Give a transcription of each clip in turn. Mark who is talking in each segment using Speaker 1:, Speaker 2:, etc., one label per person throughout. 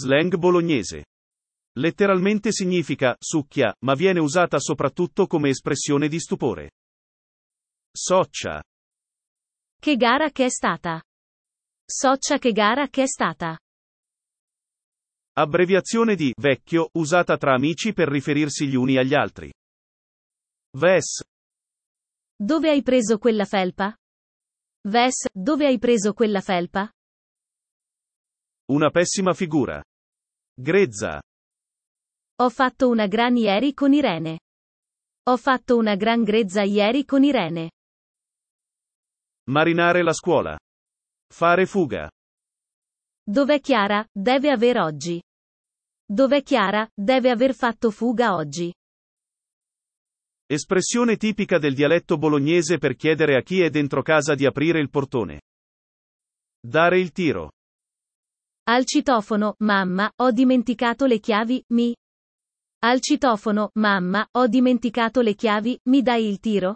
Speaker 1: Slang bolognese. Letteralmente significa succhia, ma viene usata soprattutto come espressione di stupore. Soccia.
Speaker 2: Che gara che è stata. Soccia che gara che è stata.
Speaker 1: Abbreviazione di vecchio, usata tra amici per riferirsi gli uni agli altri. Ves.
Speaker 2: Dove hai preso quella felpa? Ves, dove hai preso quella felpa?
Speaker 1: Una pessima figura. Grezza.
Speaker 2: Ho fatto una gran ieri con Irene. Ho fatto una gran grezza ieri con Irene.
Speaker 1: Marinare la scuola. Fare fuga.
Speaker 2: Dov'è Chiara, deve aver oggi. Dov'è Chiara, deve aver fatto fuga oggi.
Speaker 1: Espressione tipica del dialetto bolognese per chiedere a chi è dentro casa di aprire il portone. Dare il tiro.
Speaker 2: Al citofono, mamma, ho dimenticato le chiavi, mi. Al citofono, mamma, ho dimenticato le chiavi, mi dai il tiro?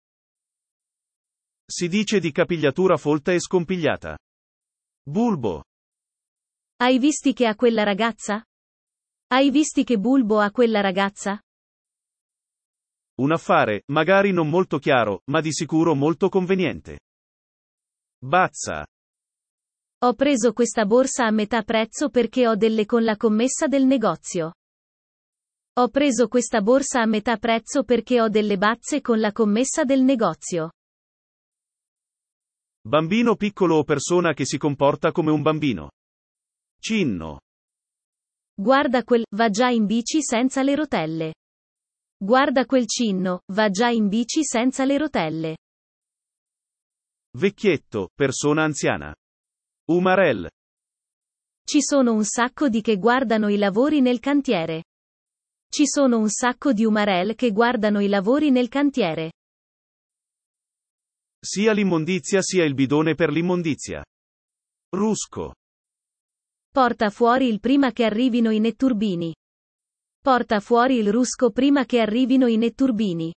Speaker 1: Si dice di capigliatura folta e scompigliata. Bulbo.
Speaker 2: Hai visti che ha quella ragazza? Hai visti che bulbo ha quella ragazza?
Speaker 1: Un affare, magari non molto chiaro, ma di sicuro molto conveniente. Bazza.
Speaker 2: Ho preso questa borsa a metà prezzo perché ho delle con la commessa del negozio. Ho preso questa borsa a metà prezzo perché ho delle bazze con la commessa del negozio.
Speaker 1: Bambino piccolo o persona che si comporta come un bambino. Cinno.
Speaker 2: Guarda quel, va già in bici senza le rotelle. Guarda quel cinno, va già in bici senza le rotelle.
Speaker 1: Vecchietto, persona anziana. Umarell.
Speaker 2: Ci sono un sacco di che guardano i lavori nel cantiere. Ci sono un sacco di umarell che guardano i lavori nel cantiere.
Speaker 1: Sia l'immondizia sia il bidone per l'immondizia. Rusco.
Speaker 2: Porta fuori il prima che arrivino i netturbini. Porta fuori il rusco prima che arrivino i netturbini.